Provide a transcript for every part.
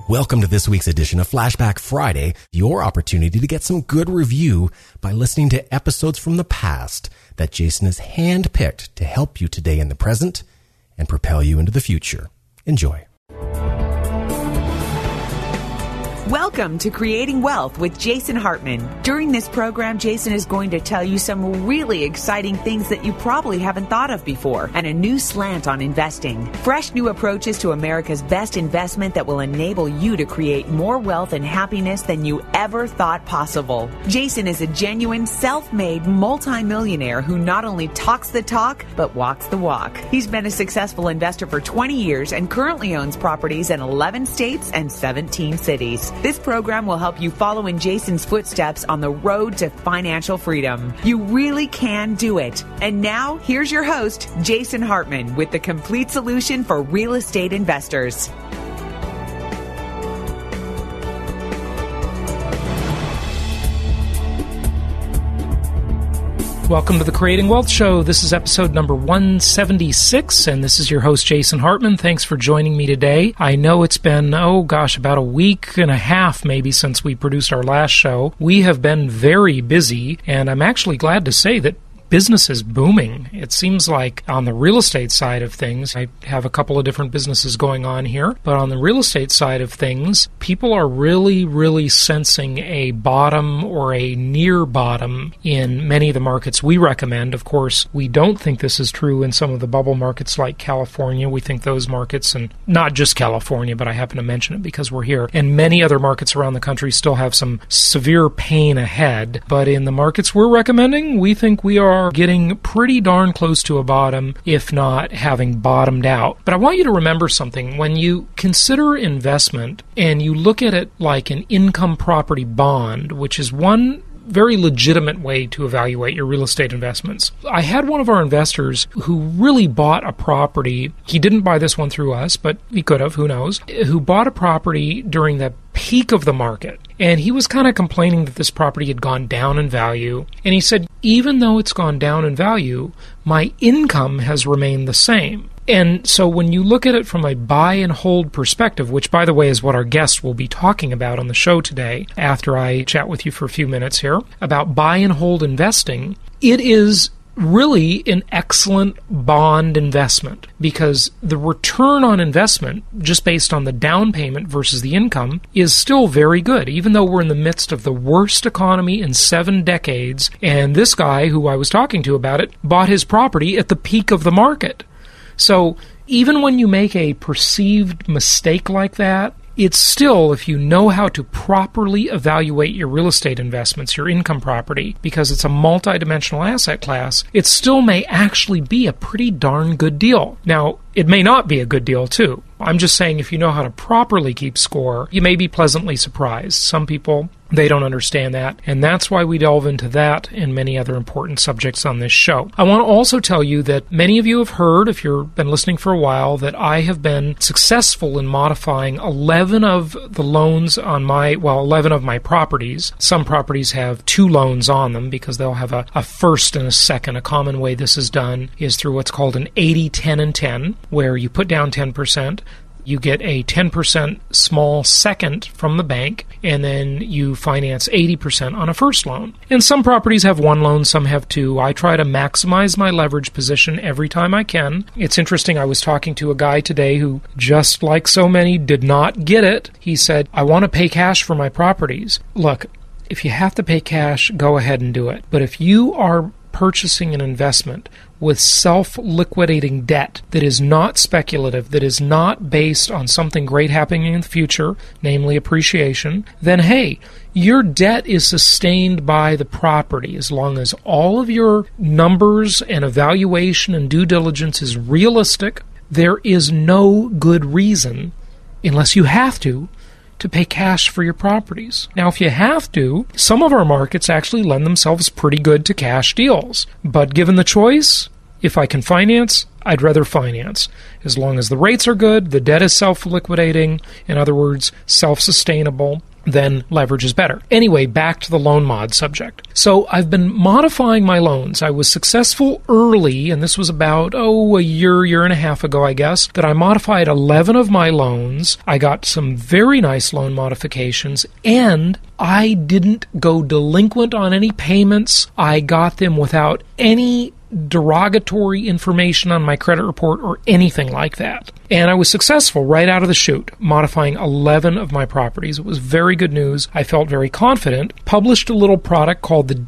Welcome to this week's edition of Flashback Friday, your opportunity to get some good review by listening to episodes from the past that Jason has handpicked to help you today in the present and propel you into the future. Enjoy. Welcome to Creating Wealth with Jason Hartman. During this program, Jason is going to tell you some really exciting things that you probably haven't thought of before, and a new slant on investing. Fresh new approaches to America's best investment that will enable you to create more wealth and happiness than you ever thought possible. Jason is a genuine, self-made multimillionaire who not only talks the talk, but walks the walk. He's been a successful investor for 20 years and currently owns properties in 11 states and 17 cities. This program will help you follow in Jason's footsteps on the road to financial freedom. You really can do it. And now, here's your host, Jason Hartman, with the complete solution for real estate investors. Welcome to the Creating Wealth Show. This is episode number 176, and this is your host, Jason Hartman. Thanks for joining me today. I know it's been, about a week and a half maybe since we produced our last show. We have been very busy, and I'm actually glad to say that business is booming. It seems like on the real estate side of things, I have a couple of different businesses going on here, but on the real estate side of things, people are really sensing a bottom or a near bottom in many of the markets we recommend. Of course, we don't think this is true in some of the bubble markets like California. We think those markets, and not just California, but I happen to mention it because we're here, and many other markets around the country still have some severe pain ahead. But in the markets we're recommending, we think we are getting pretty darn close to a bottom, if not having bottomed out. But I want you to remember something. When you consider investment and you look at it like an income property bond, which is one very legitimate way to evaluate your real estate investments. I had one of our investors who really bought a property. He didn't buy this one through us, but he could have, who knows, who bought a property during the peak of the market. And he was kind of complaining that this property had gone down in value. And he said, even though it's gone down in value, my income has remained the same. And so when you look at it from a buy and hold perspective, which, by the way, is what our guest will be talking about on the show today, after I chat with you for a few minutes here, about buy and hold investing, it is really an excellent bond investment because the return on investment, just based on the down payment versus the income, is still very good, even though we're in the midst of the worst economy in 7 decades. And this guy who I was talking to about it bought his property at the peak of the market. So even when you make a perceived mistake like that, it's still, if you know how to properly evaluate your real estate investments, your income property, because it's a multidimensional asset class, it still may actually be a pretty darn good deal. Now, it may not be a good deal, too. I'm just saying if you know how to properly keep score, you may be pleasantly surprised. Some people, they don't understand that, and that's why we delve into that and many other important subjects on this show. I want to also tell you that many of you have heard, if you've been listening for a while, that I have been successful in modifying 11 of the loans on 11 of my properties. Some properties have 2 loans on them because they'll have a first and a second. A common way this is done is through what's called an 80, 10, and 10, where you put down 10%, you get a 10% small second from the bank, and then you finance 80% on a first loan. And some properties have 1 loan, some have 2. I try to maximize my leverage position every time I can. It's interesting, I was talking to a guy today who, just like so many, did not get it. He said, I want to pay cash for my properties. Look, if you have to pay cash, go ahead and do it. But if you are purchasing an investment with self-liquidating debt that is not speculative, that is not based on something great happening in the future, namely appreciation, then hey, your debt is sustained by the property as long as all of your numbers and evaluation and due diligence is realistic. There is no good reason, unless you have to pay cash for your properties. Now, if you have to, some of our markets actually lend themselves pretty good to cash deals. But given the choice, if I can finance, I'd rather finance. As long as the rates are good, the debt is self-liquidating, in other words, self-sustainable, then leverage is better. Anyway, back to the loan mod subject. So I've been modifying my loans. I was successful early, and this was about, a year and a half ago, I guess, that I modified 11 of my loans. I got some very nice loan modifications, and I didn't go delinquent on any payments. I got them without any derogatory information on my credit report or anything like that. And I was successful right out of the chute, modifying 11 of my properties. It was very good news. I felt very confident. Published a little product called the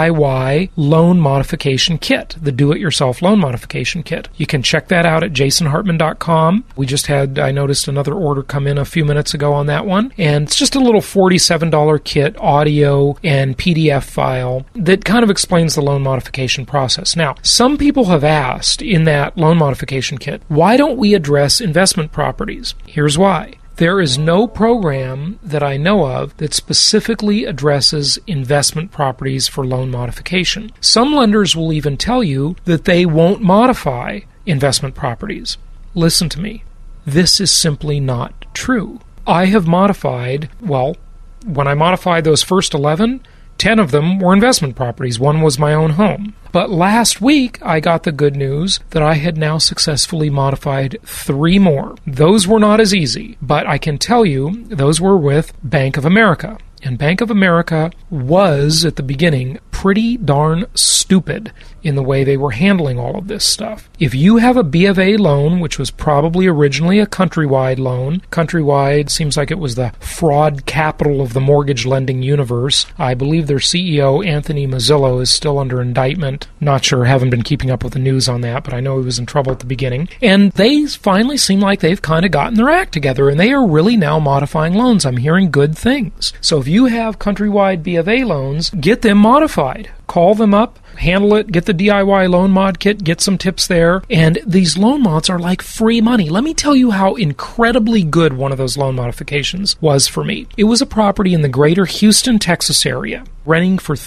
DIY Loan Modification Kit, the Do-It-Yourself Loan Modification Kit. You can check that out at jasonhartman.com. We just had, I noticed another order come in a few minutes ago on that one. And it's just a little $47 kit, audio and PDF file that kind of explains the loan modification process. Now, some people have asked in that loan modification kit, why don't we address investment properties? Here's why. There is no program that I know of that specifically addresses investment properties for loan modification. Some lenders will even tell you that they won't modify investment properties. Listen to me. This is simply not true. I have modified, when I modified those first 11, 10 of them were investment properties. One was my own home. But last week, I got the good news that I had now successfully modified 3 more. Those were not as easy, but I can tell you those were with Bank of America. And Bank of America was, at the beginning, pretty darn stupid in the way they were handling all of this stuff. If you have a B of A loan, which was probably originally a Countrywide loan, Countrywide seems like it was the fraud capital of the mortgage lending universe. I believe their CEO, Anthony Mazzillo, is still under indictment. Not sure, haven't been keeping up with the news on that, but I know he was in trouble at the beginning. And they finally seem like they've kind of gotten their act together, and they are really now modifying loans. I'm hearing good things. So if you have Countrywide B of A loans, get them modified. Call them up, handle it, get the DIY loan mod kit, get some tips there. And these loan mods are like free money. Let me tell you how incredibly good one of those loan modifications was for me. It was a property in the greater Houston, Texas area, renting for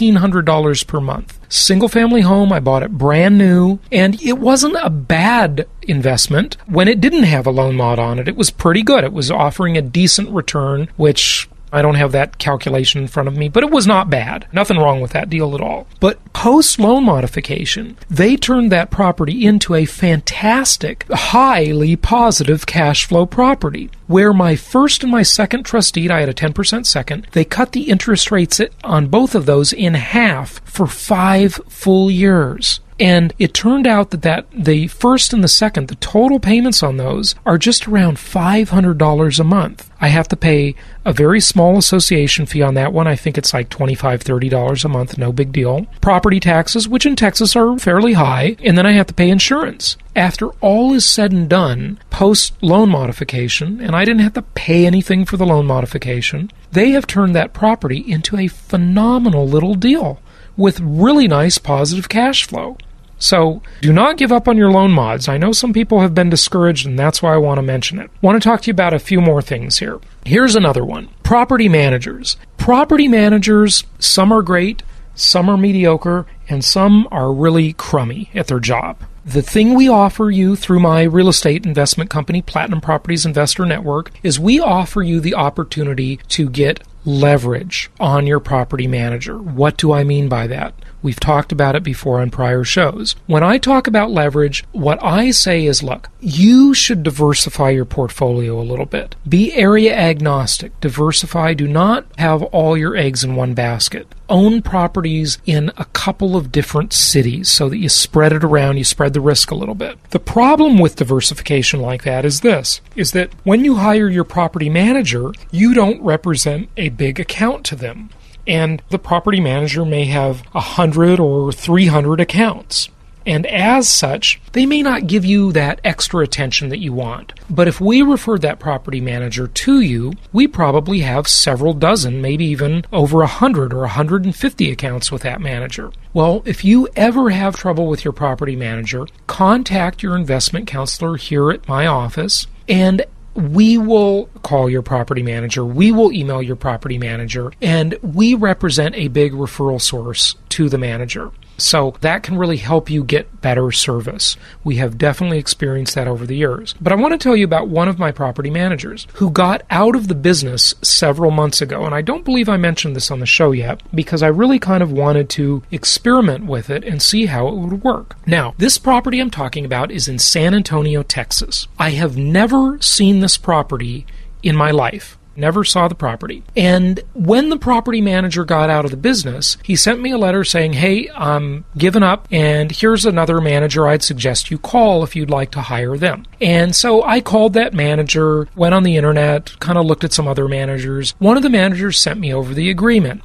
$1,300 per month. Single family home, I bought it brand new, and it wasn't a bad investment when it didn't have a loan mod on it. It was pretty good. It was offering a decent return, which I don't have that calculation in front of me, but it was not bad. Nothing wrong with that deal at all. But post-loan modification, they turned that property into a fantastic, highly positive cash flow property, where my first and my second trust deed, I had a 10% second, they cut the interest rates on both of those in half for 5 full years. And it turned out that the first and the second, the total payments on those are just around $500 a month. I have to pay a very small association fee on that one. I think it's like $25, $30 a month, no big deal. Property taxes, which in Texas are fairly high, and then I have to pay insurance. After all is said and done, post-loan modification, and I didn't have to pay anything for the loan modification, they have turned that property into a phenomenal little deal with really nice positive cash flow. So do not give up on your loan mods. I know some people have been discouraged, and that's why I want to mention it. I want to talk to you about a few more things here. Here's another one. Property managers. Property managers, some are great, some are mediocre, and some are really crummy at their job. The thing we offer you through my real estate investment company, Platinum Properties Investor Network, is we offer you the opportunity to get leverage on your property manager. What do I mean by that? We've talked about it before on prior shows. When I talk about leverage, what I say is, look, you should diversify your portfolio a little bit. Be area agnostic. Diversify. Do not have all your eggs in one basket. Own properties in a couple of different cities so that you spread it around, you spread the risk a little bit. The problem with diversification like that is this, is that when you hire your property manager, you don't represent a big account to them. And the property manager may have 100 or 300 accounts. And as such, they may not give you that extra attention that you want. But if we refer that property manager to you, we probably have several dozen, maybe even over 100 or 150 accounts with that manager. Well, if you ever have trouble with your property manager, contact your investment counselor here at my office, and we will call your property manager, we will email your property manager, and we represent a big referral source to the manager. So that can really help you get better service. We have definitely experienced that over the years. But I want to tell you about one of my property managers who got out of the business several months ago. And I don't believe I mentioned this on the show yet because I really kind of wanted to experiment with it and see how it would work. Now, this property I'm talking about is in San Antonio, Texas. I have never seen this property in my life. Never saw the property. And when the property manager got out of the business, he sent me a letter saying, hey, I'm giving up, and here's another manager I'd suggest you call if you'd like to hire them. And so I called that manager, went on the internet, kind of looked at some other managers. One of the managers sent me over the agreement.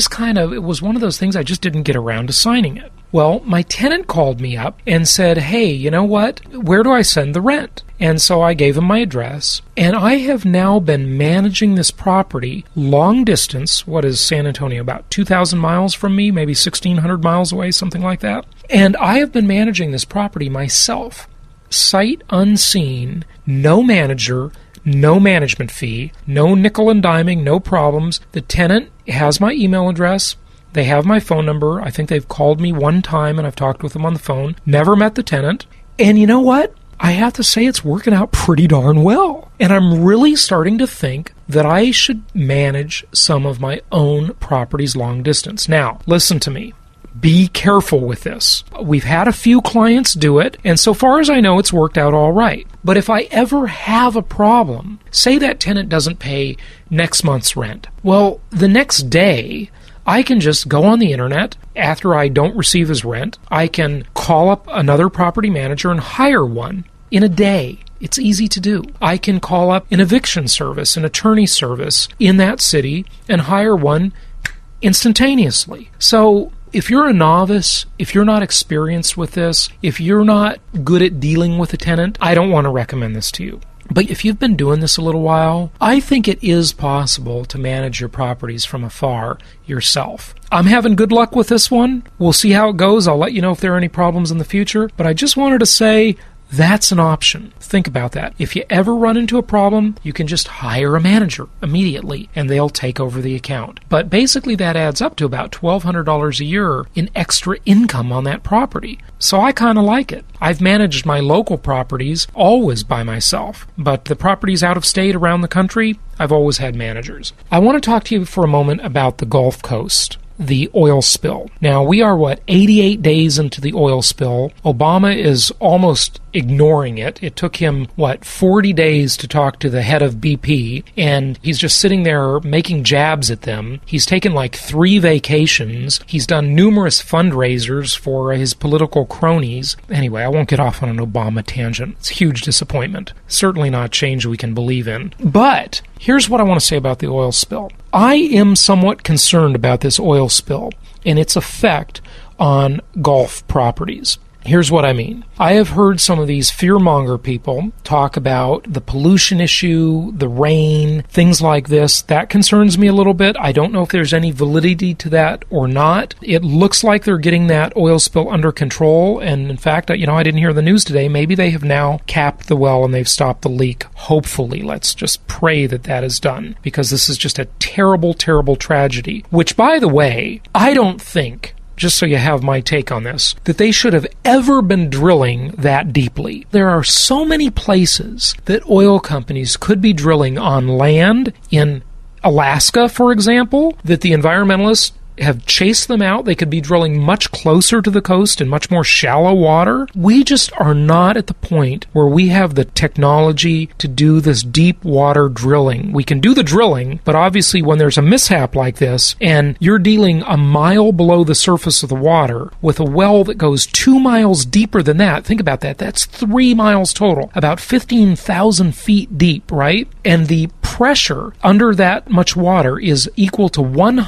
It was one of those things I just didn't get around to signing it. Well, my tenant called me up and said, hey, you know what? Where do I send the rent? And so I gave him my address, and I have now been managing this property long distance. What is San Antonio? About 2,000 miles from me, maybe 1,600 miles away, something like that. And I have been managing this property myself, sight unseen, no manager, no management fee, no nickel and diming, no problems. The tenant has my email address. They have my phone number. I think they've called me one time and I've talked with them on the phone. Never met the tenant. And you know what? I have to say it's working out pretty darn well. And I'm really starting to think that I should manage some of my own properties long distance. Now, listen to me. Be careful with this. We've had a few clients do it, and so far as I know, it's worked out all right. But if I ever have a problem, say that tenant doesn't pay next month's rent, well, the next day, I can just go on the internet after I don't receive his rent. I can call up another property manager and hire one in a day. It's easy to do. I can call up an eviction service, an attorney service in that city and hire one instantaneously. So if you're a novice, if you're not experienced with this, if you're not good at dealing with a tenant, I don't want to recommend this to you. But if you've been doing this a little while, I think it is possible to manage your properties from afar yourself. I'm having good luck with this one. We'll see how it goes. I'll let you know if there are any problems in the future. But I just wanted to say that's an option. Think about that. If you ever run into a problem, you can just hire a manager immediately and they'll take over the account. But basically that adds up to about $1,200 a year in extra income on that property. So I kind of like it. I've managed my local properties always by myself, but the properties out of state around the country, I've always had managers. I want to talk to you for a moment about the Gulf Coast. The oil spill. Now, we are, 88 days into the oil spill. Obama is almost ignoring it. It took him, 40 days to talk to the head of BP, and he's just sitting there making jabs at them. He's taken 3 vacations. He's done numerous fundraisers for his political cronies. Anyway, I won't get off on an Obama tangent. It's a huge disappointment. Certainly not change we can believe in. But here's what I want to say about the oil spill. I am somewhat concerned about this oil spill and its effect on Gulf properties. Here's what I mean. I have heard some of these fearmonger people talk about the pollution issue, the rain, things like this. That concerns me a little bit. I don't know if there's any validity to that or not. It looks like they're getting that oil spill under control. And in fact, I didn't hear the news today. Maybe they have now capped the well and they've stopped the leak. Hopefully, let's just pray that that is done, because this is just a terrible, terrible tragedy. Which, by the way, I don't think, just so you have my take on this, that they should have ever been drilling that deeply. There are so many places that oil companies could be drilling on land, in Alaska, for example, that the environmentalists have chased them out. They could be drilling much closer to the coast in much more shallow water. We just are not at the point where we have the technology to do this deep water drilling. We can do the drilling, but obviously when there's a mishap like this and you're dealing a mile below the surface of the water with a well that goes 2 miles deeper than that, think about that. That's 3 miles total, about 15,000 feet deep, right? And the pressure under that much water is equal to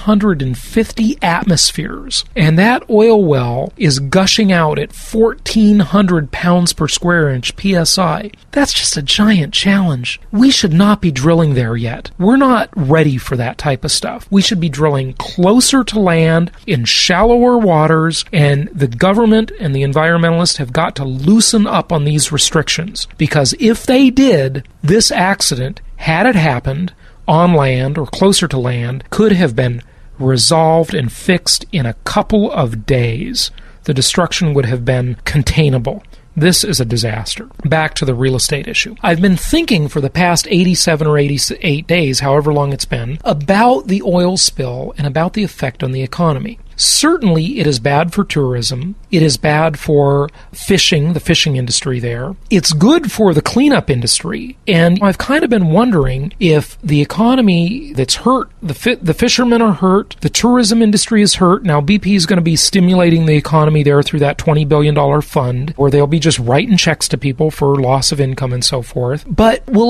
150 atmospheres. And that oil well is gushing out at 1,400 pounds per square inch PSI. That's just a giant challenge. We should not be drilling there yet. We're not ready for that type of stuff. We should be drilling closer to land in shallower waters, and the government and the environmentalists have got to loosen up on these restrictions. Because if they did, this accident, had it happened on land or closer to land, could have been resolved and fixed in a couple of days. the destruction would have been containable. This is a disaster. Back to the real estate issue. I've been thinking for the past 87 or 88 days, however long it's been, about the oil spill and about the effect on the economy. Certainly, it is bad for tourism. It is bad for fishing, the fishing industry there. It's good for the cleanup industry. And I've kind of been wondering if the economy that's hurt, the fishermen are hurt, the tourism industry is hurt. Now, BP is going to be stimulating the economy there through that $20 billion fund, where they'll be just writing checks to people for loss of income and so forth. But will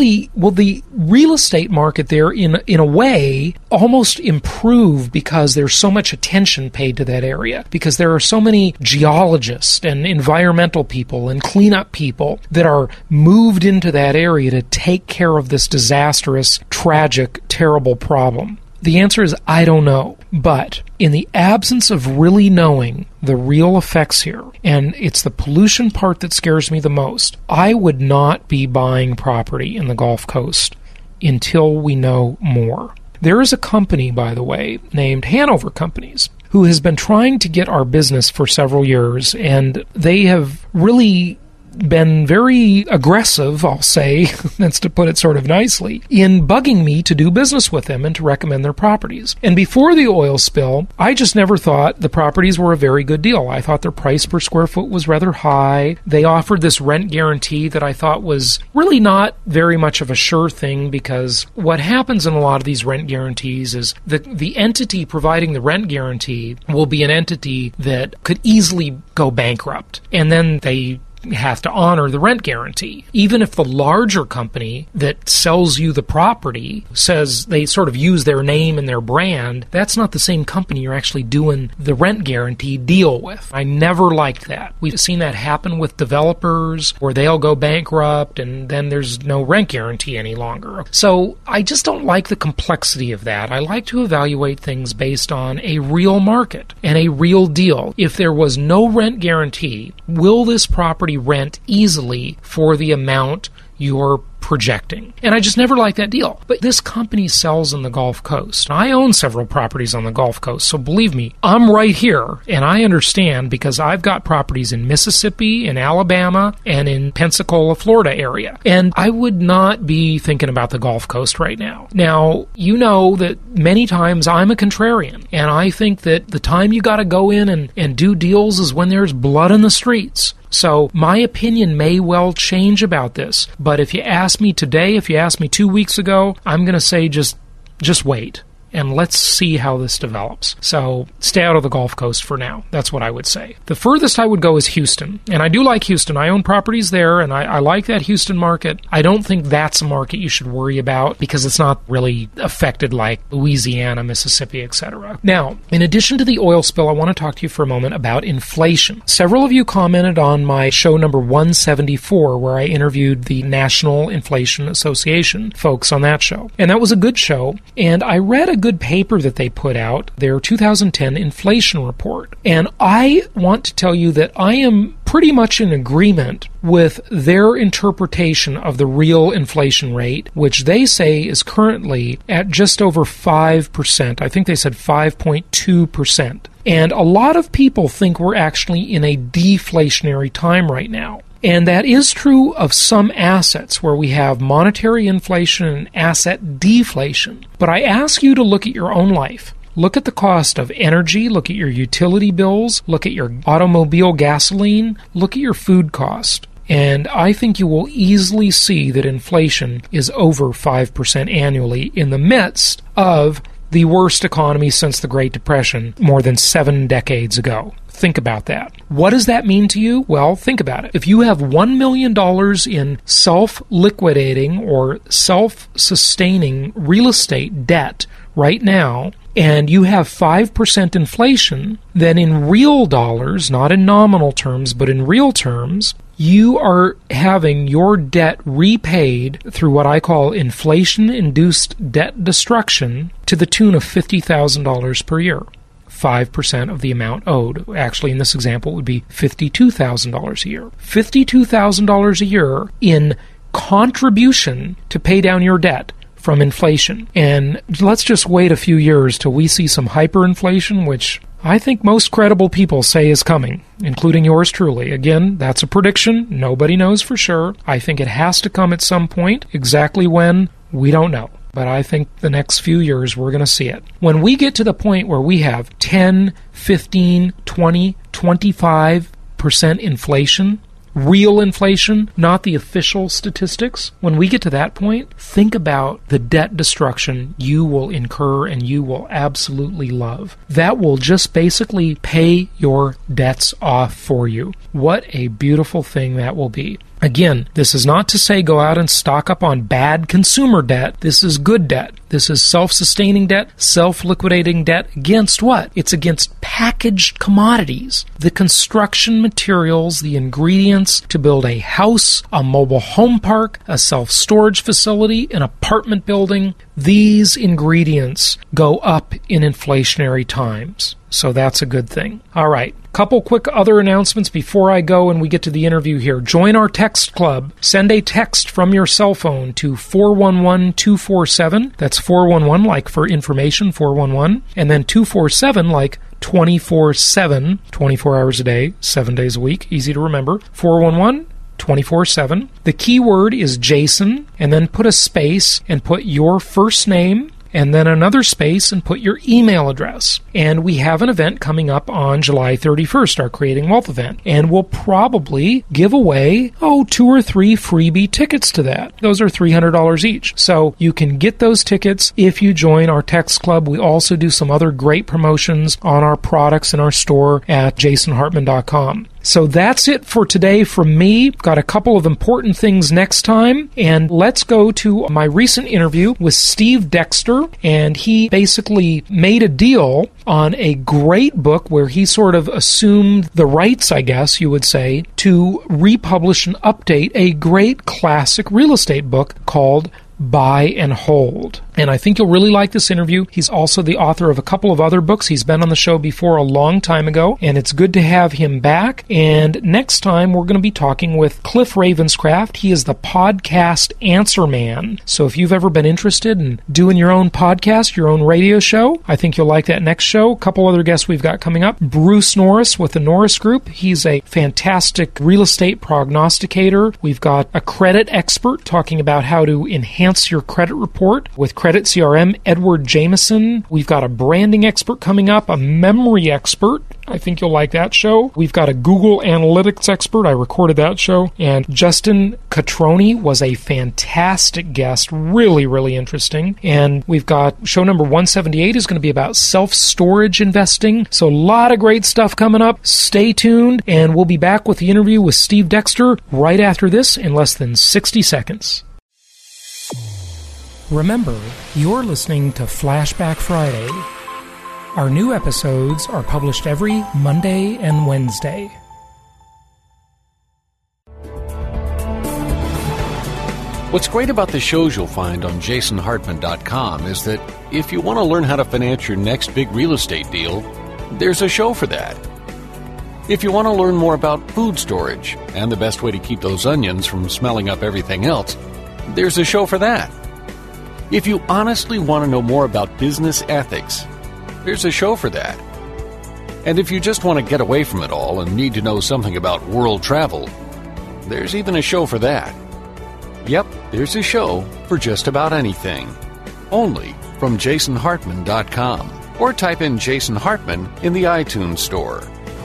the real estate market there in a way almost improve because there's so much attention paid to that area, because there are so many geologists and environmental people and cleanup people that are moved into that area to take care of this disastrous, tragic, terrible problem? The answer is I don't know. But in the absence of really knowing the real effects here, and it's the pollution part that scares me the most, I would not be buying property in the Gulf Coast until we know more. There is a company, by the way, named Hanover Companies, who has been trying to get our business for several years, and they have really been very aggressive, I'll say, that's to put it sort of nicely, in bugging me to do business with them and to recommend their properties. And before the oil spill, I just never thought the properties were a very good deal. I thought their price per square foot was rather high. They offered this rent guarantee that I thought was really not very much of a sure thing, because what happens in a lot of these rent guarantees is the entity providing the rent guarantee will be an entity that could easily go bankrupt. And then they have to honor the rent guarantee. Even if the larger company that sells you the property says they sort of use their name and their brand, that's not the same company you're actually doing the rent guarantee deal with. I never liked that. We've seen that happen with developers where they'll go bankrupt and then there's no rent guarantee any longer. So I just don't like the complexity of that. I like to evaluate things based on a real market and a real deal. If there was no rent guarantee, will this property rent easily for the amount you're projecting? And I just never liked that deal. But this company sells in the Gulf Coast. I own several properties on the Gulf Coast, so believe me, I'm right here, and I understand because I've got properties in Mississippi, in Alabama, and in Pensacola, Florida area. And I would not be thinking about the Gulf Coast right now. Now, you know that many times I'm a contrarian, and I think that the time you got to go in and do deals is when there's blood in the streets. So my opinion may well change about this, but if you ask me today, if you ask me 2 weeks ago, I'm going to say just wait. And let's see how this develops. So stay out of the Gulf Coast for now. That's what I would say. The furthest I would go is Houston. And I do like Houston. I own properties there, and I like that Houston market. I don't think that's a market you should worry about because it's not really affected like Louisiana, Mississippi, etc. Now, in addition to the oil spill, I want to talk to you for a moment about inflation. Several of you commented on my show number 174, where I interviewed the National Inflation Association folks on that show. And that was a good show. And I read a good paper that they put out, their 2010 inflation report. And I want to tell you that I am pretty much in agreement with their interpretation of the real inflation rate, which they say is currently at just over 5%. I think they said 5.2%. And a lot of people think we're actually in a deflationary time right now. And that is true of some assets where we have monetary inflation and asset deflation. But I ask you to look at your own life. Look at the cost of energy, look at your utility bills, look at your automobile gasoline, look at your food cost. And I think you will easily see that inflation is over 5% annually in the midst of the worst economy since the Great Depression more than 7 decades ago. Think about that. What does that mean to you? Well, think about it. If you have $1 million in self-liquidating or self-sustaining real estate debt right now, and you have 5% inflation, then in real dollars, not in nominal terms, but in real terms, you are having your debt repaid through what I call inflation-induced debt destruction to the tune of $50,000 per year. 5% of the amount owed. Actually, in this example, it would be $52,000 a year. $52,000 a year in contribution to pay down your debt from inflation. And let's just wait a few years till we see some hyperinflation, which I think most credible people say is coming, including yours truly. Again, that's a prediction. Nobody knows for sure. I think it has to come at some point. Exactly when, we don't know. But I think the next few years we're going to see it. When we get to the point where we have 10, 15, 20, 25% inflation, real inflation, not the official statistics, when we get to that point, think about the debt destruction you will incur and you will absolutely love. That will just basically pay your debts off for you. What a beautiful thing that will be. Again, this is not to say go out and stock up on bad consumer debt. This is good debt. This is self-sustaining debt, self-liquidating debt. Against what? It's against packaged commodities. The construction materials, the ingredients to build a house, a mobile home park, a self-storage facility, an apartment building. These ingredients go up in inflationary times. So that's a good thing. All right. Couple quick other announcements before I go and we get to the interview here. Join our text club. Send a text from your cell phone to 411-247. That's 411 like for information, 411. And then 247 like 24/7, 24 hours a day, 7 days a week. Easy to remember. 411 24/7. The keyword is Jason, and then put a space and put your first name and then another space and put your email address. And we have an event coming up on July 31st, our Creating Wealth event. And we'll probably give away, 2 or 3 freebie tickets to that. Those are $300 each. So you can get those tickets if you join our text club. We also do some other great promotions on our products in our store at jasonhartman.com. So that's it for today from me. Got a couple of important things next time, and let's go to my recent interview with Steve Dexter, and he basically made a deal on a great book where he sort of assumed the rights, I guess you would say, to republish and update a great classic real estate book called Buy and Hold. And I think you'll really like this interview. He's also the author of a couple of other books. He's been on the show before a long time ago, and it's good to have him back. And next time, we're going to be talking with Cliff Ravenscraft. He is the podcast answer man. So if you've ever been interested in doing your own podcast, your own radio show, I think you'll like that next show. A couple other guests we've got coming up. Bruce Norris with the Norris Group. He's a fantastic real estate prognosticator. We've got a credit expert talking about how to enhance your credit report with Credit CRM, Edward Jameson. We've got a branding expert coming up, a memory expert. I think you'll like that show. We've got a Google Analytics expert. I recorded that show. And Justin Catroni was a fantastic guest. Really, really interesting. And we've got show number 178 is going to be about self-storage investing. So a lot of great stuff coming up. Stay tuned, and we'll be back with the interview with Steve Dexter right after this in less than 60 seconds. Remember, you're listening to Flashback Friday. Our new episodes are published every Monday and Wednesday. What's great about the shows you'll find on jasonhartman.com is that if you want to learn how to finance your next big real estate deal, there's a show for that. If you want to learn more about food storage and the best way to keep those onions from smelling up everything else, there's a show for that. If you honestly want to know more about business ethics, there's a show for that. And if you just want to get away from it all and need to know something about world travel, there's even a show for that. Yep, there's a show for just about anything. Only from jasonhartman.com. Or type in Jason Hartman in the iTunes store.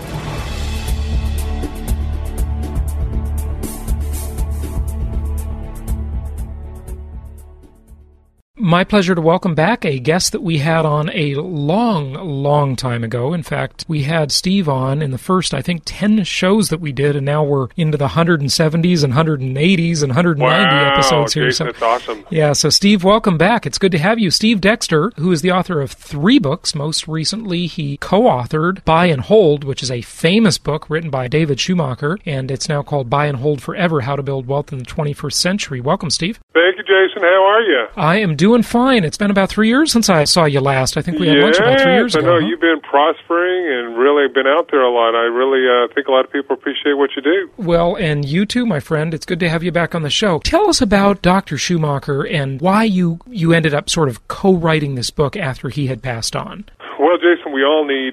My pleasure to welcome back a guest that we had on a long time ago. In fact, we had Steve on in the first, I think, 10 shows that we did, and now we're into the 170s and 180s and 190 episodes here. Jason, that's awesome. Yeah, so Steve, welcome back. It's good to have you. Steve Dexter, who is the author of 3 books. Most recently, he co-authored Buy and Hold, which is a famous book written by David Schumacher, and it's now called Buy and Hold Forever, How to Build Wealth in the 21st Century. Welcome, Steve. Thank you, Jason. How are you? I am doing fine. It's been about 3 years since I saw you last. I think we had lunch about 3 years ago. I know. You've been prospering and really been out there a lot. I really think a lot of people appreciate what you do. Well, and you too, my friend. It's good to have you back on the show. Tell us about Dr. Schumacher and why you ended up sort of co-writing this book after he had passed on. Well, Jason, we all need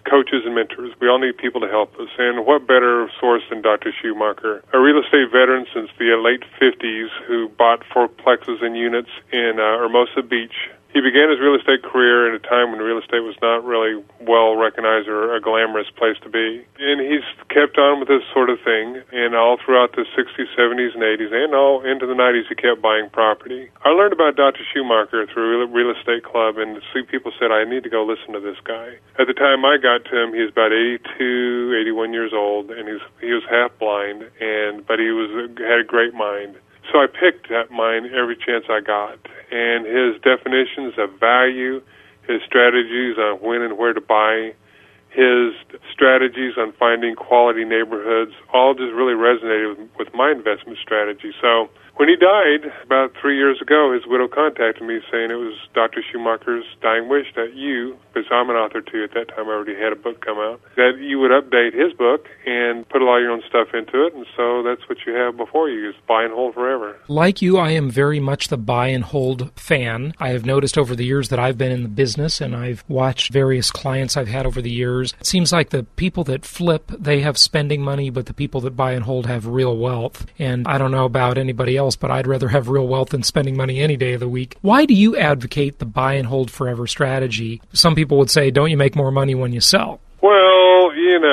coaches and mentors. We all need people to help us. And what better source than Dr. Schumacher, a real estate veteran since the late 50s who bought fourplexes and units in Hermosa Beach. He began his real estate career at a time when real estate was not really well recognized or a glamorous place to be. And he's kept on with this sort of thing, and all throughout the 60s, 70s, and 80s, and all into the 90s, he kept buying property. I learned about Dr. Schumacher through a real estate club, and people said, I need to go listen to this guy. At the time I got to him, he was about 82, 81 years old, and he was half blind, but he had a great mind. So I picked that mind every chance I got. And his definitions of value, his strategies on when and where to buy, his strategies on finding quality neighborhoods, all just really resonated with my investment strategy. So when he died about 3 years ago, his widow contacted me saying it was Dr. Schumacher's dying wish that you, because I'm an author too, at that time I already had a book come out, that you would update his book and put a lot of your own stuff into it, and so that's what you have before you, is buy and hold forever. Like you, I am very much the buy and hold fan. I have noticed over the years that I've been in the business, and I've watched various clients I've had over the years. It seems like the people that flip, they have spending money, but the people that buy and hold have real wealth. And I don't know about anybody else, but I'd rather have real wealth than spending money any day of the week. Why do you advocate the buy and hold forever strategy? Some people would say, don't you make more money when you sell? Well,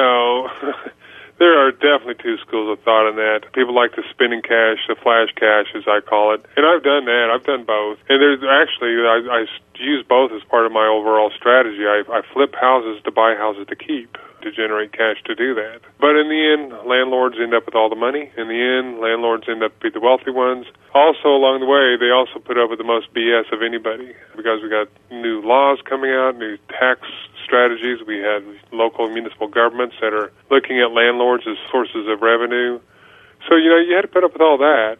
there are definitely two schools of thought in that. People like the spending cash, the flash cash, as I call it. And I've done that. I've done both. And there's actually, I use both as part of my overall strategy. I flip houses to buy houses to keep, to generate cash to do that. But in the end, landlords end up with all the money. In the end, landlords end up being the wealthy ones. Also, along the way, they also put up with the most BS of anybody, because we got new laws coming out, new tax strategies. We had local municipal governments that are looking at landlords as sources of revenue. So, you had to put up with all that.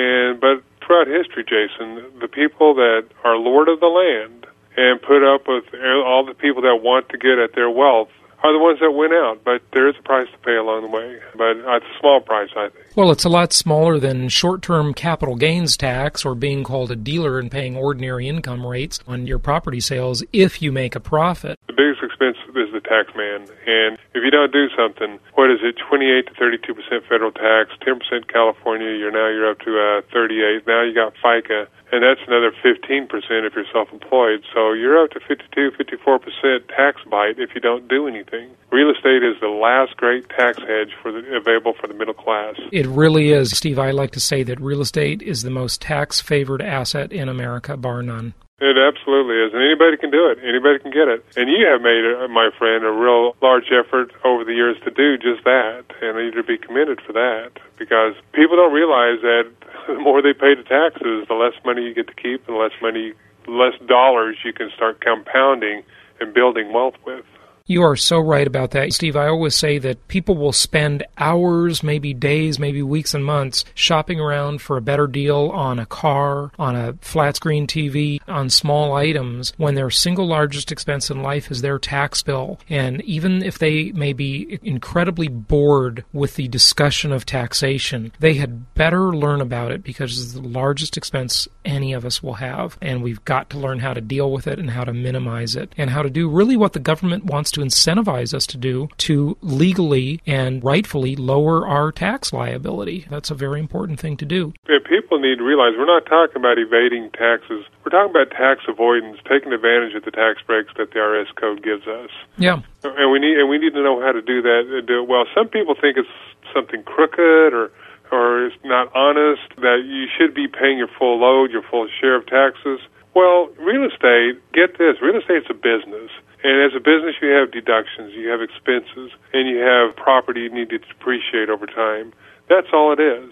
But throughout history, Jason, the people that are lord of the land and put up with all the people that want to get at their wealth are the ones that win out, but there is a price to pay along the way. But it's a small price, I think. Well, it's a lot smaller than short-term capital gains tax or being called a dealer and paying ordinary income rates on your property sales if you make a profit. The biggest expense is the tax man. And if you don't do something, what is it, 28 to 32% federal tax, 10% California, you're up to 38. Now you got FICA. And that's another 15% if you're self-employed. So you're up to 52, 54% tax bite if you don't do anything. Real estate is the last great tax hedge available for the middle class. It really is. Steve, I like to say that real estate is the most tax-favored asset in America, bar none. It absolutely is, and anybody can do it. Anybody can get it. And you have made, my friend, a real large effort over the years to do just that, and you need to be commended for that, because people don't realize that the more they pay the taxes, the less money you get to keep, and less dollars you can start compounding and building wealth with. You are so right about that, Steve. I always say that people will spend hours, maybe days, maybe weeks and months shopping around for a better deal on a car, on a flat-screen TV, on small items, when their single largest expense in life is their tax bill. And even if they may be incredibly bored with the discussion of taxation, they had better learn about it, because it's the largest expense any of us will have. And we've got to learn how to deal with it and how to minimize it and how to do really what the government wants to incentivize us to do, to legally and rightfully lower our tax liability. That's a very important thing to do. Yeah, people need to realize we're not talking about evading taxes. We're talking about tax avoidance, taking advantage of the tax breaks that the IRS code gives us. Yeah. And we need to know how to do that and do it well. Some people think it's something crooked or it's not honest, that you should be paying your full load, your full share of taxes. Well, real estate, get this, real estate's a business. And as a business, you have deductions, you have expenses, and you have property you need to depreciate over time. That's all it is.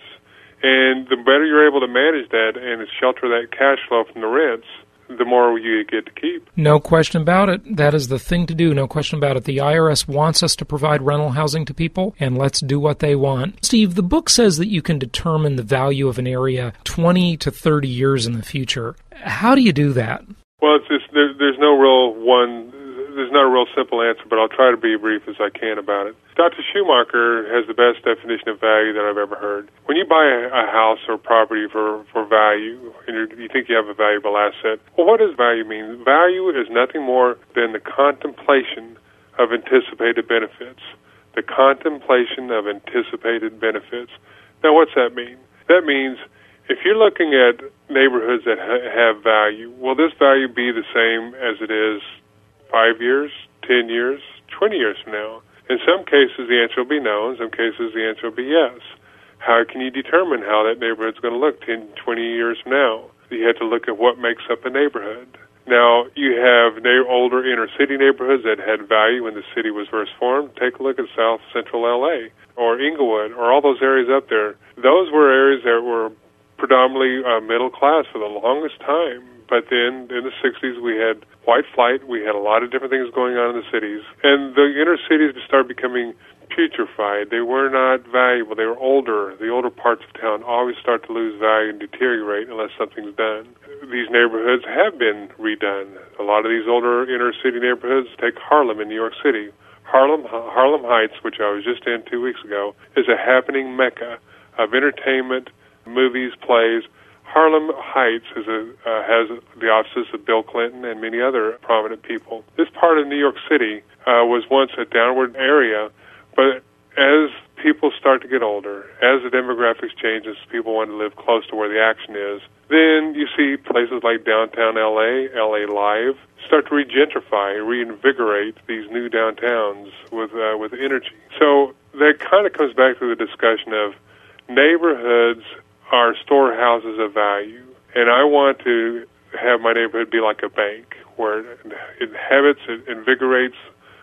And the better you're able to manage that and shelter that cash flow from the rents, the more you get to keep. No question about it. That is the thing to do. No question about it. The IRS wants us to provide rental housing to people, and let's do what they want. Steve, the book says that you can determine the value of an area 20 to 30 years in the future. How do you do that? Well, there's not a real simple answer, but I'll try to be brief as I can about it. Dr. Schumacher has the best definition of value that I've ever heard. When you buy a house or property for value, and you think you have a valuable asset, well, what does value mean? Value is nothing more than the contemplation of anticipated benefits. The contemplation of anticipated benefits. Now, what's that mean? That means if you're looking at neighborhoods that have value, will this value be the same as it is 5 years, 10 years, 20 years from now? In some cases, the answer will be no. In some cases, the answer will be yes. How can you determine how that neighborhood's going to look 10, 20 years from now? You have to look at what makes up a neighborhood. Now, you have older inner-city neighborhoods that had value when the city was first formed. Take a look at South Central L.A. or Inglewood or all those areas up there. Those were areas that were predominantly middle class for the longest time. But then in the 60s, we had white flight. We had a lot of different things going on in the cities. And the inner cities started becoming putrefied. They were not valuable. They were older. The older parts of town always start to lose value and deteriorate unless something's done. These neighborhoods have been redone. A lot of these older inner city neighborhoods, take Harlem in New York City. Harlem Heights, which I was just in 2 weeks ago, is a happening mecca of entertainment, movies, plays. Harlem Heights has the offices of Bill Clinton and many other prominent people. This part of New York City was once a downward area, but as people start to get older, as the demographics change, as people want to live close to where the action is, then you see places like downtown L.A., L.A. Live, start to regentrify, reinvigorate these new downtowns with energy. So that kind of comes back to the discussion of neighborhoods are storehouses of value, and I want to have my neighborhood be like a bank where it inhabits, it invigorates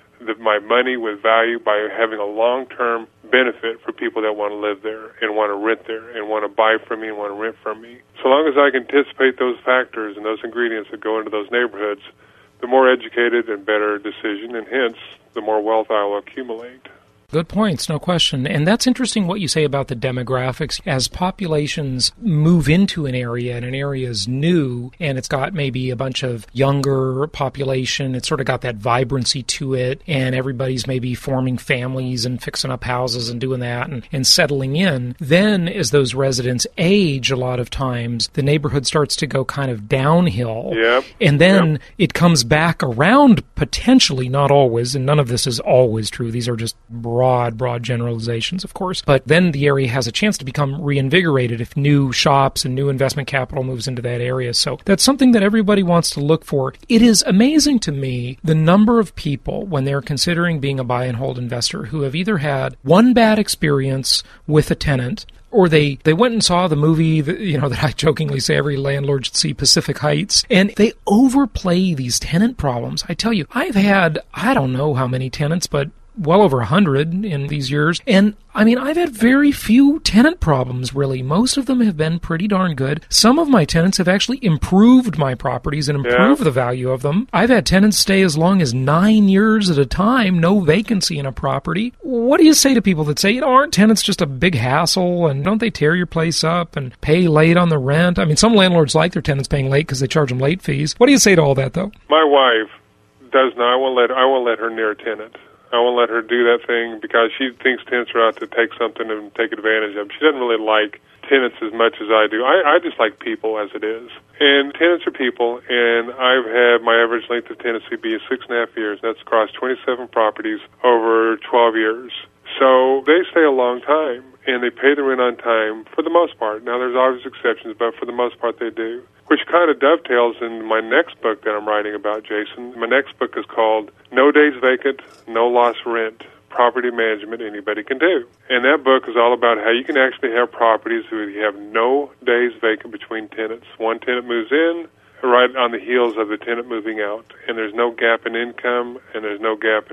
my money with value by having a long-term benefit for people that want to live there and want to rent there and want to buy from me and want to rent from me. So long as I can anticipate those factors and those ingredients that go into those neighborhoods, the more educated and better decision, and hence the more wealth I will accumulate. Good points, no question. And that's interesting what you say about the demographics. As populations move into an area and an area is new and it's got maybe a bunch of younger population, it's sort of got that vibrancy to it, and everybody's maybe forming families and fixing up houses and doing that and settling in. Then as those residents age, a lot of times the neighborhood starts to go kind of downhill. Yep. And then it comes back around potentially, not always, and none of this is always true. These are just broad generalizations, of course. But then the area has a chance to become reinvigorated if new shops and new investment capital moves into that area. So that's something that everybody wants to look for. It is amazing to me the number of people, when they're considering being a buy and hold investor, who have either had one bad experience with a tenant, or they went and saw the movie that I jokingly say every landlord should see, Pacific Heights, and they overplay these tenant problems. I tell you, I've had, I don't know how many tenants, but well over 100 in these years. And I mean, I've had very few tenant problems, really. Most of them have been pretty darn good. Some of my tenants have actually improved my properties and improved the value of them. I've had tenants stay as long as 9 years at a time, no vacancy in a property. What do you say to people that say, aren't tenants just a big hassle, and don't they tear your place up and pay late on the rent? I mean, some landlords like their tenants paying late because they charge them late fees. What do you say to all that, though? My wife does not. I won't let her near a tenant. I won't let her do that thing because she thinks tenants are out to take something and take advantage of them. She doesn't really like tenants as much as I do. I just like people as it is. And tenants are people, and I've had my average length of tenancy be 6.5 years. That's across 27 properties over 12 years. So they stay a long time, and they pay the rent on time for the most part. Now, there's always exceptions, but for the most part they do, which kind of dovetails in my next book that I'm writing about, Jason. My next book is called No Days Vacant, No Lost Rent, Property Management Anybody Can Do. And that book is all about how you can actually have properties where you have no days vacant between tenants. One tenant moves in right on the heels of the tenant moving out, and there's no gap in income, and there's no gap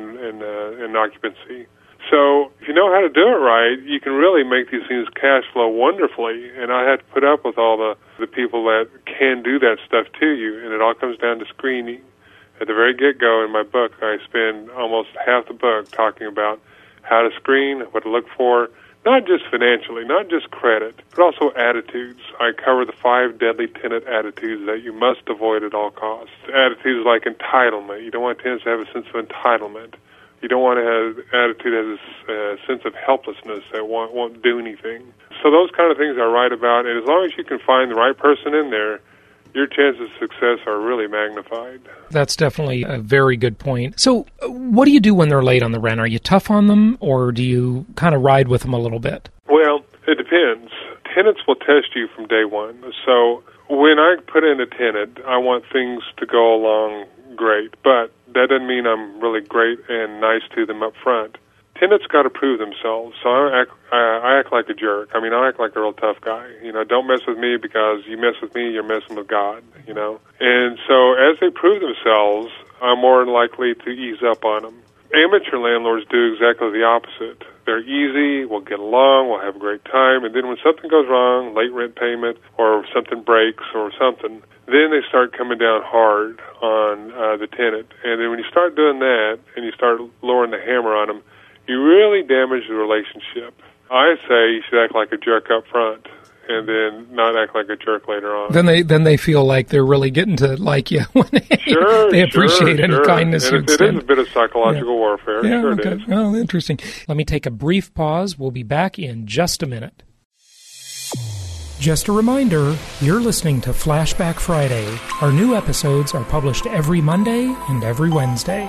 in occupancy. So if you know how to do it right, you can really make these things cash flow wonderfully. And I had to put up with all the people that can do that stuff to you, and it all comes down to screening. At the very get-go in my book, I spend almost half the book talking about how to screen, what to look for, not just financially, not just credit, but also attitudes. I cover the 5 deadly tenant attitudes that you must avoid at all costs. Attitudes like entitlement. You don't want tenants to have a sense of entitlement. You don't want to have an attitude that has a sense of helplessness that won't do anything. So those kind of things I write about, and as long as you can find the right person in there your chances of success are really magnified. That's definitely a very good point. So what do you do when they're late on the rent? Are you tough on them, or do you kind of ride with them a little bit? Well, it depends. Tenants will test you from day one. So when I put in a tenant, I want things to go along great, but that doesn't mean I'm really great and nice to them up front. Tenants got to prove themselves, so I act like a jerk. I mean, I act like a real tough guy. Don't mess with me, because you mess with me, you're messing with God, And so as they prove themselves, I'm more likely to ease up on them. Amateur landlords do exactly the opposite. They're easy, we'll get along, we'll have a great time, and then when something goes wrong, late rent payment or something breaks or something, then they start coming down hard on the tenant. And then when you start doing that and you start lowering the hammer on them, you really damage the relationship. I say you should act like a jerk up front and then not act like a jerk later on. Then they feel like they're really getting to like you when they appreciate any kindness you extend. It is a bit of psychological warfare. Yeah, sure okay. It is. Well, interesting. Let me take a brief pause. We'll be back in just a minute. Just a reminder, you're listening to Flashback Friday. Our new episodes are published every Monday and every Wednesday.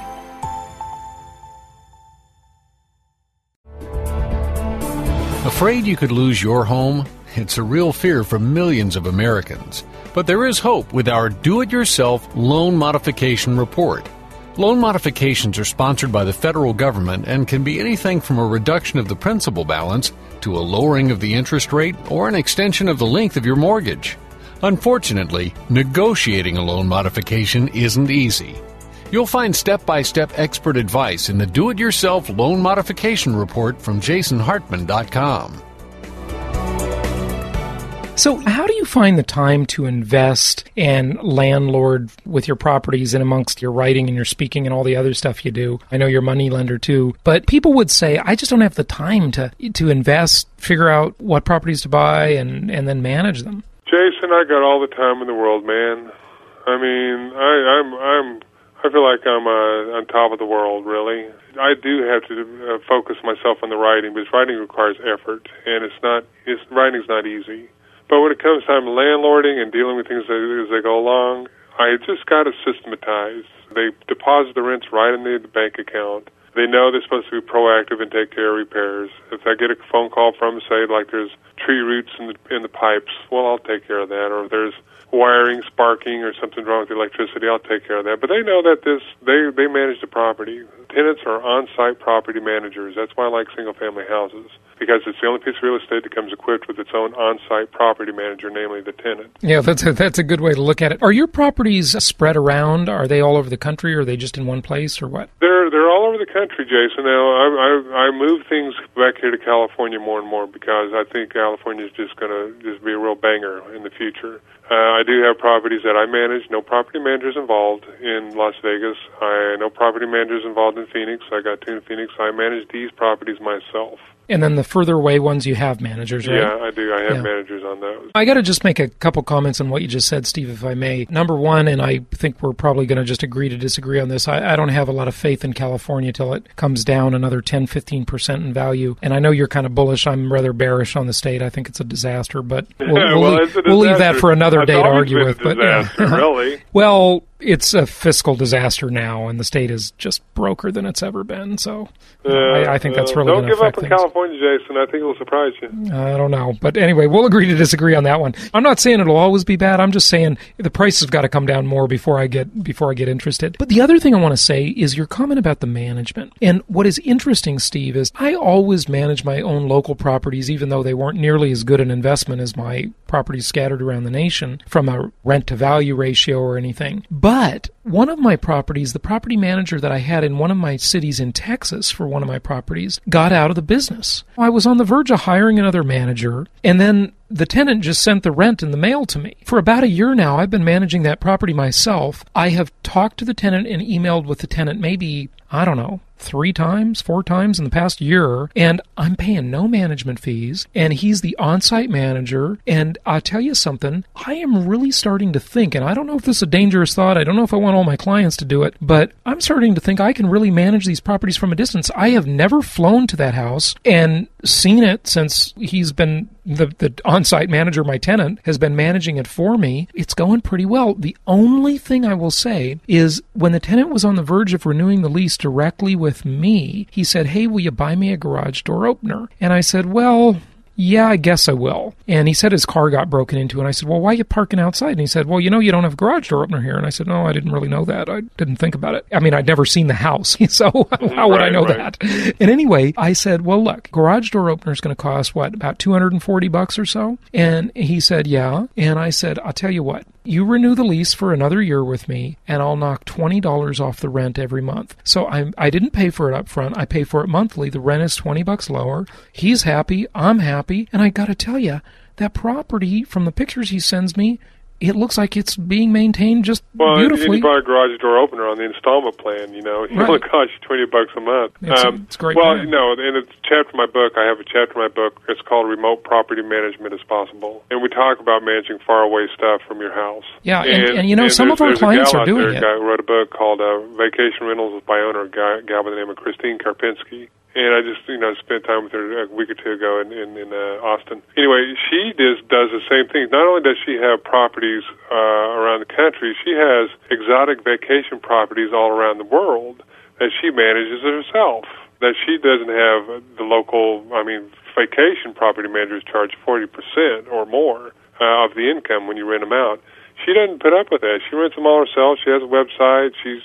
Afraid you could lose your home? It's a real fear for millions of Americans. But there is hope with our Do-It-Yourself Loan Modification Report. Loan modifications are sponsored by the federal government and can be anything from a reduction of the principal balance to a lowering of the interest rate or an extension of the length of your mortgage. Unfortunately, negotiating a loan modification isn't easy. You'll find step-by-step expert advice in the Do-It-Yourself Loan Modification Report from JasonHartman.com. So how do you find the time to invest and landlord with your properties and amongst your writing and your speaking and all the other stuff you do? I know you're a money lender too, but people would say, I just don't have the time to invest, figure out what properties to buy, and then manage them. Jason, I got all the time in the world, man. I mean, I feel like I'm on top of the world, really. I do have to focus myself on the writing, because writing requires effort, and writing's not easy. But when it comes time to landlording and dealing with things as they go along, I just got to systematize. They deposit the rents right in the bank account. They know they're supposed to be proactive and take care of repairs. If I get a phone call from, say, like there's tree roots in the pipes, well, I'll take care of that. Or if there's wiring sparking or something wrong with the electricity, I'll take care of that. But they know that they manage the property. Tenants are on-site property managers. That's why I like single-family houses, because it's the only piece of real estate that comes equipped with its own on-site property manager, namely the tenant. Yeah, that's a good way to look at it. Are your properties spread around? Are they all over the country, or are they just in one place, or what? They're all over the country, Jason. Now, I move things back here to California more and more, because I think California is just going to be a real banger in the future. I do have properties that I manage. No property managers involved in Las Vegas. No property managers involved in Phoenix. I got 2 in Phoenix. I manage these properties myself. And then the further away ones, you have managers, right? Yeah, I do. I have managers on those. I got to just make a couple comments on what you just said, Steve, if I may. Number one, and I think we're probably going to just agree to disagree on this, I don't have a lot of faith in California till it comes down another 10, 15% in value. And I know you're kind of bullish. I'm rather bearish on the state. I think it's a disaster, but we'll leave that for another day to argue with. Really? Well, it's a fiscal disaster now, and the state is just broker than it's ever been. So I think that's really going to affect things. Don't give up on California, Jason. I think it'll surprise you. I don't know. But anyway, we'll agree to disagree on that one. I'm not saying it'll always be bad. I'm just saying the price has got to come down more before I get interested. But the other thing I want to say is your comment about the management. And what is interesting, Steve, is I always manage my own local properties, even though they weren't nearly as good an investment as my properties scattered around the nation from a rent-to-value ratio or anything. But one of my properties, the property manager that I had in one of my cities in Texas for one of my properties, got out of the business. I was on the verge of hiring another manager, and then the tenant just sent the rent in the mail to me. For about a year now, I've been managing that property myself. I have talked to the tenant and emailed with the tenant maybe, 3 times, 4 times in the past year, and I'm paying no management fees, and he's the on-site manager, and I'll tell you something, I am really starting to think, and I don't know if this is a dangerous thought, I don't know if I want all my clients to do it, but I'm starting to think I can really manage these properties from a distance. I have never flown to that house and seen it since he's been the on-site manager, my tenant, has been managing it for me. It's going pretty well. The only thing I will say is when the tenant was on the verge of renewing the lease directly with me, he said, "Hey, will you buy me a garage door opener?" And I said, "Well, yeah, I guess I will." And he said his car got broken into, and I said, "Well, why are you parking outside?" And he said, "Well, you don't have a garage door opener here." And I said, "No, I didn't really know that. I didn't think about it. I mean, I'd never seen the house, so how would I know that?" And anyway, I said, "Well, look, garage door opener is going to cost, about $240 or so?" And he said, "Yeah." And I said, "I'll tell you what. You renew the lease for another year with me, and I'll knock $20 off the rent every month." So I didn't pay for it up front. I pay for it monthly. The rent is $20 lower. He's happy. I'm happy. And I got to tell you, that property, from the pictures he sends me, it looks like it's being maintained just beautifully. You buy a garage door opener on the installment plan, It only costs you $20 a month. It's great. Well, in a chapter of my book, I have a chapter in my book. It's called Remote Property Management is Possible. And we talk about managing faraway stuff from your house. Yeah, and some of our clients are doing it. There's a guy who wrote a book called Vacation Rentals by Owner, a gal by the name of Christine Karpinski. And I just, spent time with her a week or two ago in Austin. Anyway, she does the same thing. Not only does she have properties around the country, she has exotic vacation properties all around the world that she manages herself. That she doesn't have the local, vacation property managers charge 40% or more of the income when you rent them out. She doesn't put up with that. She rents them all herself. She has a website. She's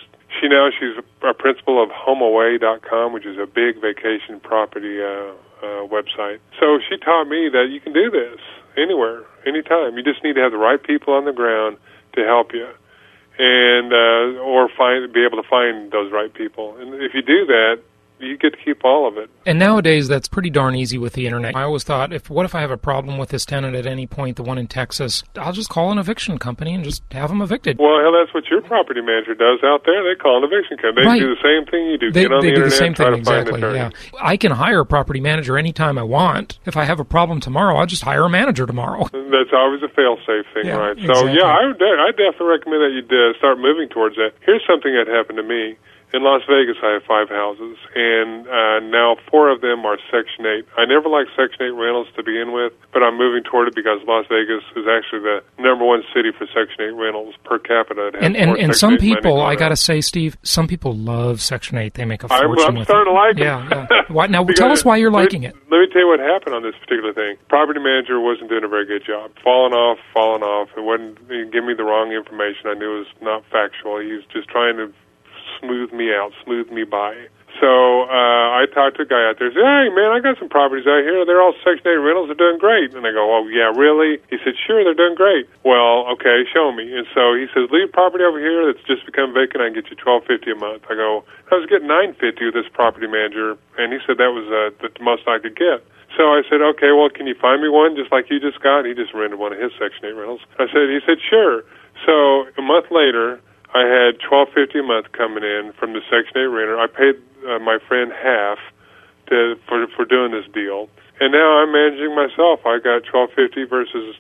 a principal of HomeAway.com, which is a big vacation property website. So she taught me that you can do this anywhere, anytime. You just need to have the right people on the ground to help you, and or be able to find those right people. And if you do that, you get to keep all of it. And nowadays, that's pretty darn easy with the internet. I always thought, what if I have a problem with this tenant at any point, the one in Texas? I'll just call an eviction company and just have them evicted. Well, hell, that's what your property manager does out there. They call an eviction company. They do the same thing you do. They Get on do the internet, the same try thing, to find exactly. an Yeah, I can hire a property manager anytime I want. If I have a problem tomorrow, I'll just hire a manager tomorrow. That's always a fail-safe thing, right? Exactly. So, yeah, I definitely recommend that you start moving towards that. Here's something that happened to me. In Las Vegas, I have 5 houses, and now 4 of them are Section 8. I never liked Section 8 rentals to begin with, but I'm moving toward it because Las Vegas is actually the number 1 city for Section 8 rentals per capita. And some people, I got to say, Steve, some people love Section 8. They make a fortune with it. I'm starting to like it. Yeah. Now, tell us why you're liking it. Let me tell you what happened on this particular thing. Property manager wasn't doing a very good job. Falling off. He gave me the wrong information. I knew it was not factual. He was just trying to smooth me by. So I talked to a guy out there. He said, "Hey, man, I got some properties out here. They're all Section 8 rentals. They're doing great." And I go, "Oh, yeah, really?" He said, "Sure, they're doing great." Well, okay, show me. And so he says, "Leave property over here that's just become vacant. I can get you $12.50 a month." I go, "I was getting $9.50 with this property manager," and he said that was the most I could get. So I said, "Okay, well, can you find me one just like you just got?" He just rented one of his Section 8 rentals. He said, "Sure." So a month later, I had $12.50 a month coming in from the Section 8 renter. I paid my friend half for doing this deal, and now I'm managing myself. I got $12.50 versus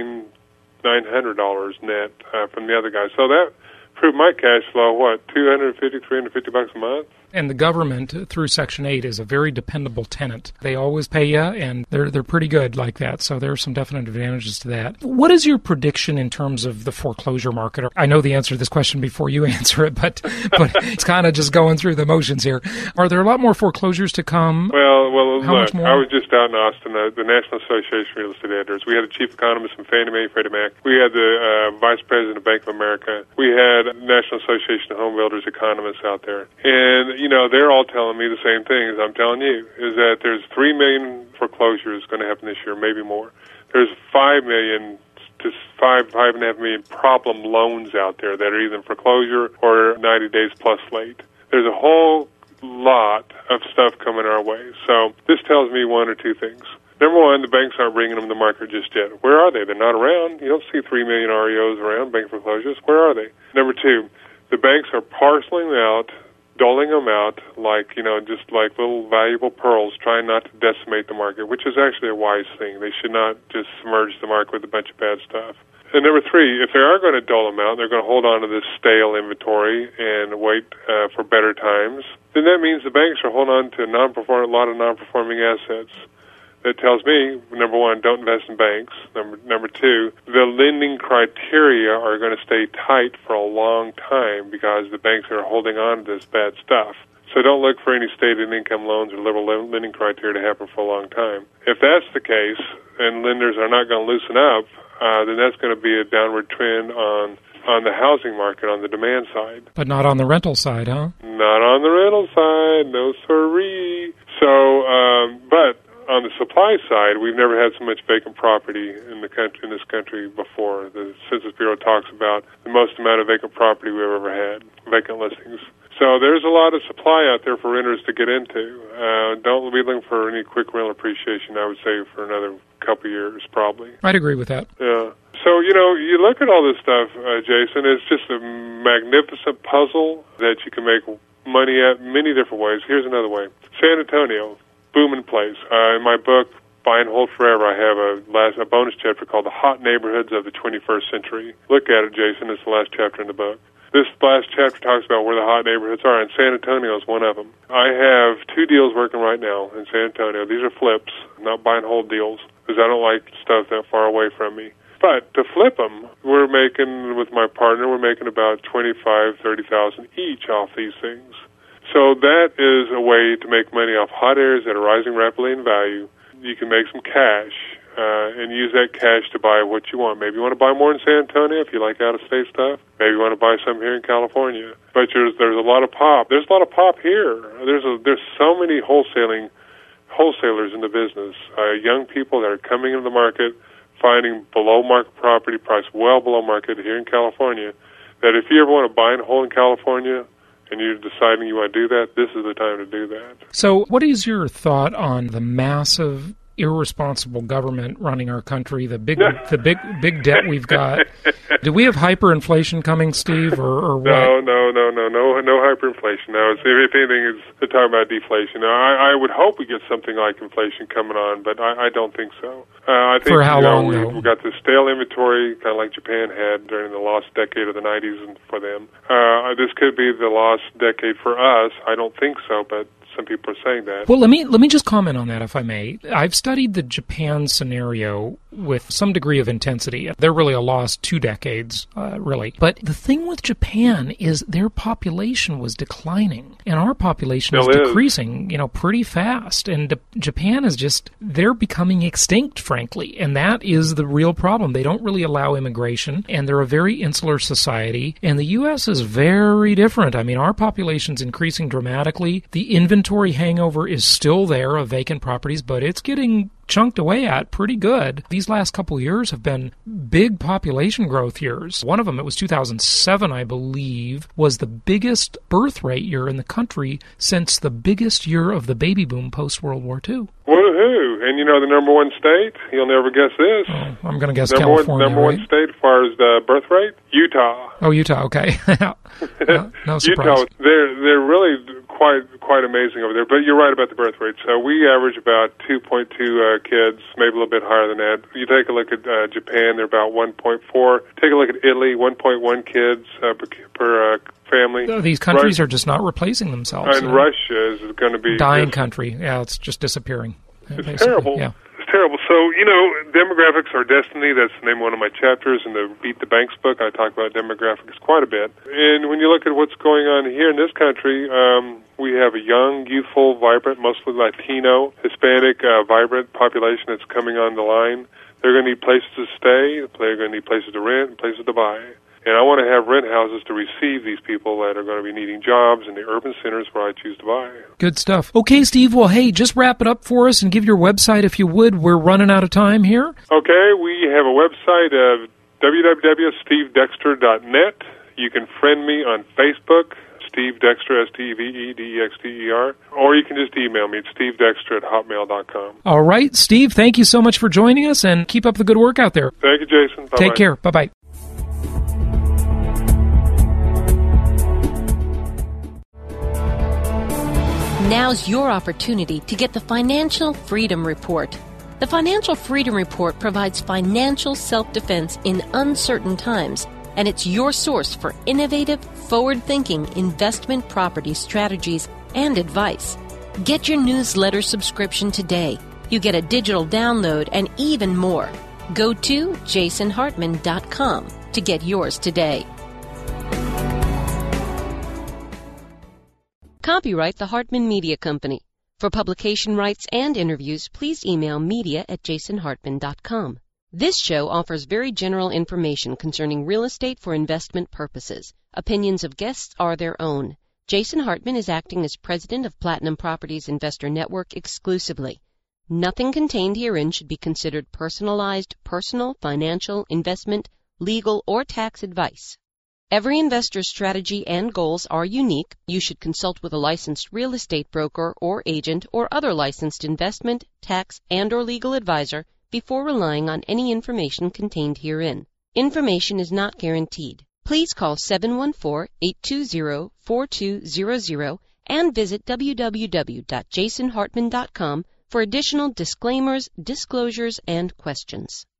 $900 net from the other guy. So that proved my cash flow. $250, $350 a month. And the government, through Section 8, is a very dependable tenant. They always pay you, and they're pretty good like that, so there are some definite advantages to that. What is your prediction in terms of the foreclosure market? I know the answer to this question before you answer it, but it's kind of just going through the motions here. Are there a lot more foreclosures to come? Well, How look, much more? I was just out in Austin, the National Association of Real Estate Editors. We had a chief economist from Fannie Mae, Freddie Mac. We had the vice president of Bank of America. We had National Association of Home Builders economists out there. And, they're all telling me the same thing as I'm telling you, is that there's 3 million foreclosures going to happen this year, maybe more. There's 5 million to 5.5 million problem loans out there that are either in foreclosure or 90 days plus late. There's a whole lot of stuff coming our way. So this tells me one or two things. Number one, the banks aren't bringing them to market just yet. Where are they? They're not around. You don't see 3 million REOs around, bank foreclosures. Where are they? Number two, the banks are parceling out, doling them out like, just like little valuable pearls, trying not to decimate the market, which is actually a wise thing. They should not just submerge the market with a bunch of bad stuff. And number three, if they are going to dole them out, they're going to hold on to this stale inventory and wait for better times, then that means the banks are holding on to a lot of non-performing assets. that tells me, number one, don't invest in banks. Number two, the lending criteria are going to stay tight for a long time because the banks are holding on to this bad stuff. So don't look for any stated income loans or liberal lending criteria to happen for a long time. If that's the case, and lenders are not going to loosen up, then that's going to be a downward trend on the housing market, on the demand side. But not on the rental side, huh? Not on the rental side, no siree. So, but on the supply side, we've never had so much vacant property in this country before. The Census Bureau talks about the most amount of vacant property we've ever had, vacant listings. So there's a lot of supply out there for renters to get into. Don't be looking for any quick rental appreciation, I would say, for another couple years, probably. I'd agree with that. Yeah. So, you look at all this stuff, Jason, it's just a magnificent puzzle that you can make money at many different ways. Here's another way. San Antonio, booming place. In my book, Buy and Hold Forever, I have a bonus chapter called The Hot Neighborhoods of the 21st Century. Look at it, Jason. It's the last chapter in the book. This last chapter talks about where the hot neighborhoods are, and San Antonio is one of them. I have 2 deals working right now in San Antonio. These are flips, not buy and hold deals, because I don't like stuff that far away from me. But to flip them, we're making, with my partner, we're making about $25,000, $30,000 each off these things. So that is a way to make money off hot areas that are rising rapidly in value. You can make some cash and use that cash to buy what you want. Maybe you want to buy more in San Antonio if you like out-of-state stuff. Maybe you want to buy some here in California. But there's a lot of pop. There's a lot of pop here. There's so many wholesalers in the business. Young people that are coming into the market, finding below-market property, priced well below market here in California, that if you ever want to buy and hold in California and you're deciding you want to do that, this is the time to do that. So what is your thought on the massive irresponsible government running our country, the big debt we've got? Do we have hyperinflation coming, Steve, or what? No hyperinflation. No, if anything, they're talking about deflation. Now, I would hope we get something like inflation coming on, but I don't think so. I think, for how long, though? We've got this stale inventory, kind of like Japan had during the lost decade of the 90s and for them. This could be the lost decade for us. I don't think so, but some people are saying that. Well, let me just comment on that, if I may. I've studied the Japan scenario with some degree of intensity. They're really a lost 2 decades, really. But the thing with Japan is their population was declining, and our population is decreasing, pretty fast. And Japan is they're becoming extinct, frankly, and that is the real problem. They don't really allow immigration, and they're a very insular society. And the U.S. is very different. I mean, our population's increasing dramatically. The inventory hangover is still there of vacant properties, but it's getting chunked away at pretty good. These last couple of years have been big population growth years. One of them, it was 2007, I believe, was the biggest birth rate year in the country since the biggest year of the baby boom post-World War II. Woohoo! And the number one state? You'll never guess this. Oh, I'm going to guess California. Number one state as far as the birth rate? Utah. Oh, Utah, okay. No surprise. Utah, they're really quite amazing over there. But you're right about the birth rate. So we average about 2.2 kids, maybe a little bit higher than that. You take a look at Japan, they're about 1.4. Take a look at Italy, 1.1 kids per family. These countries are just not replacing themselves. And Russia is going to be dying country. Yeah, it's just disappearing. It's terrible. Yeah. It's terrible. So, demographics are destiny. That's the name of one of my chapters in the Beat the Banks book. I talk about demographics quite a bit. And when you look at what's going on here in this country, we have a young, youthful, vibrant, mostly Latino, Hispanic, vibrant population that's coming on the line. They're going to need places to stay. They're going to need places to rent and places to buy. And I want to have rent houses to receive these people that are going to be needing jobs in the urban centers where I choose to buy. Good stuff. Okay, Steve, well, hey, just wrap it up for us and give your website if you would. We're running out of time here. Okay, we have a website of www.stevedexter.net. You can friend me on Facebook, Steve Dexter, StevedExter, or you can just email me at stevedexter@hotmail.com. All right, Steve, thank you so much for joining us, and keep up the good work out there. Thank you, Jason. Bye-bye. Take care. Bye-bye. Now's your opportunity to get the Financial Freedom Report. The Financial Freedom Report provides financial self-defense in uncertain times, and it's your source for innovative, forward-thinking investment property strategies and advice. Get your newsletter subscription today You get a digital download and even more. Go to jasonhartman.com to get yours today. Copyright the Hartman Media Company. For publication rights and interviews, please email media@jasonhartman.com. This show offers very general information concerning real estate for investment purposes. Opinions of guests are their own. Jason Hartman is acting as president of Platinum Properties Investor Network exclusively. Nothing contained herein should be considered personalized, personal, financial, investment, legal, or tax advice. Every investor's strategy and goals are unique. You should consult with a licensed real estate broker or agent or other licensed investment, tax, and/or legal advisor before relying on any information contained herein. Information is not guaranteed. Please call 714-820-4200 and visit www.jasonhartman.com for additional disclaimers, disclosures, and questions.